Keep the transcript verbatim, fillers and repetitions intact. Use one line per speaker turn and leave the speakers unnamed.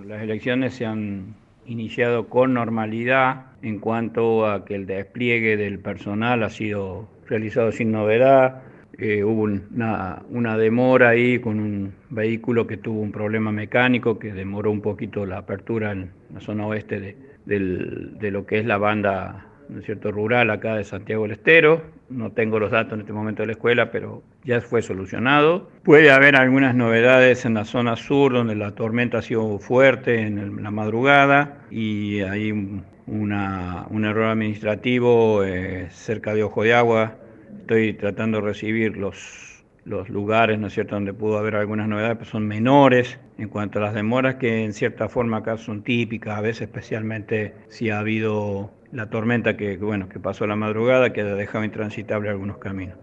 Las elecciones se han iniciado con normalidad en cuanto a que el despliegue del personal ha sido realizado sin novedad. Eh, hubo una, una demora ahí con un vehículo que tuvo un problema mecánico que demoró un poquito la apertura en la zona oeste de, del, de lo que es la banda, ¿no es cierto?, rural acá de Santiago del Estero. No tengo los datos en este momento de la escuela, pero ya fue solucionado. Puede haber algunas novedades en la zona sur, donde la tormenta ha sido fuerte en el, la madrugada, y hay una, un error administrativo eh, cerca de Ojo de Agua. Estoy tratando de recibir los, los lugares, ¿no es cierto?, donde pudo haber algunas novedades, pero son menores en cuanto a las demoras, que en cierta forma acá son típicas, a veces especialmente si ha habido la tormenta que, bueno, que pasó la madrugada, que ha dejado intransitable algunos caminos.